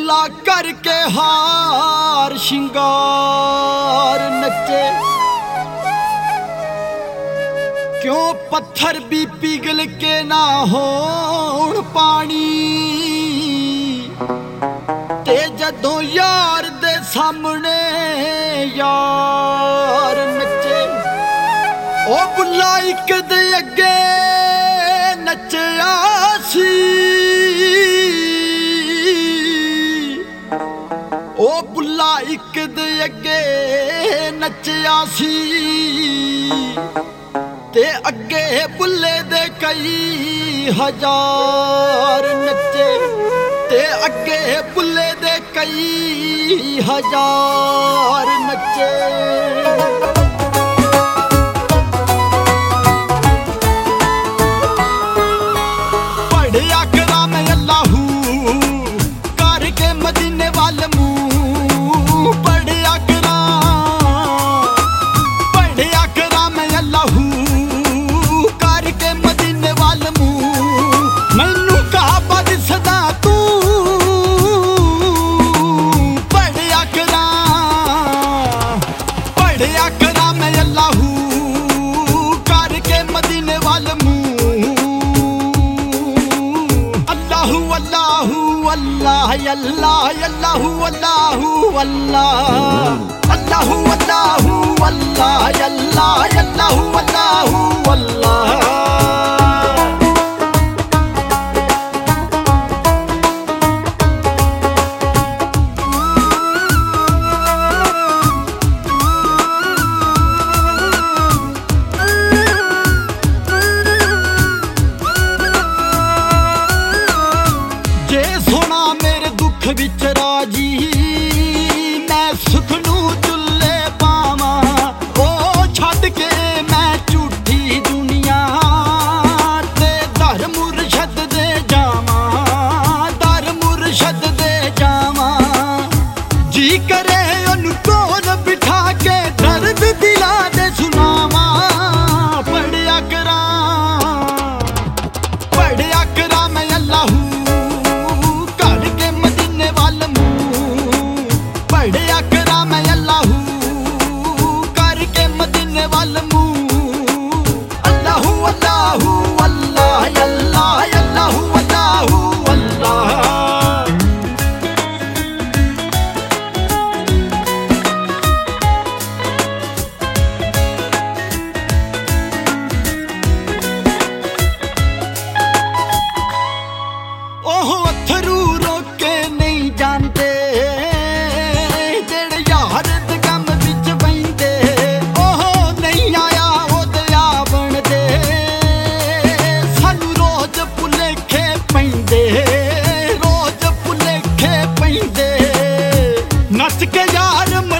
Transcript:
बुल्ला करके हार शिंगार नचे। क्यों पत्थर भी पिघल के ना होण पानी, ते जदों यार दे सामने यार नचे। ओ बुल्ला इक दे अगे नचया सी, ओ बुल्ला इक दे अगे नचया सी, ते अगे बुल्ले दे कई हजार नचे, ते अगे बुल्ले दे कई हजार नचे। पढ़िया करा मैं अल्लाहू करके मदीने वाल मुंह, पढ़िया करा मैं अल्लाहू करके मदीने वाल मुंह। मैनू कहा बद सदा तू पढ़िया करा मैं अल्लाहू करके मदीने वाल मुंह। अल्लाहू अल्लाहू अल्लाह अल्लाह अल्लाहू अल्लाहू अल्लाह, अल्लाहू अल्लाहू अल्लाह अल्लाह अल्लाहू अल्लाहू अल्लाह। जे सोना मेरे दुख विच राजी, मैं सुख नू चुल्ले पावा। ओ छड्ड के मैं झूठी दुनिया ते दर मुरशद दे जावा, दर मुरशद दे जावा। जी करे ओनू कोल बिठा के दर्द दिला दे सुनावा। पढ़िया करा मैं अल्लाहू करके मदीने वाल मुंह, पढ़िया करा मैं अल्लाहू करके मदीने वाल मुंह। अल्लाहू अल्लाहू अल्लाह अल्लाह अल्लाहू अल्लाहू अल्लाह। ओह अथरू रोके नहीं जाते, जेड़े यार दे गम विच बहिंदे। ओह नहीं आया ओदे आ बनदे, सानू रोज भुलेखे पैंदे, रोज भुलेखे पैंदे। नच के यार